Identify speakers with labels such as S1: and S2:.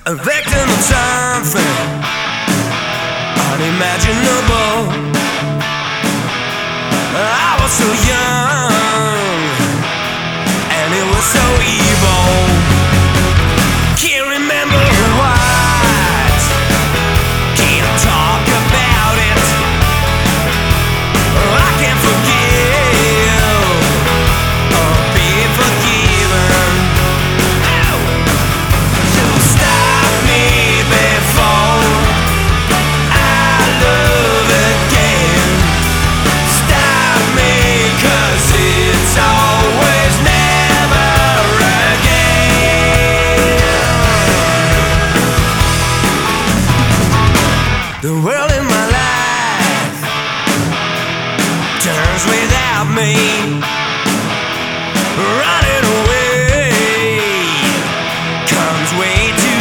S1: A victim of something unimaginable. I was so young, and it was so evil. Can't remember what, can't talk about it. I can't forgive or be forgiven. So stop me before I love again. Stop me, 'cause it's always never again. The world in my life turns without me. Running away comes way too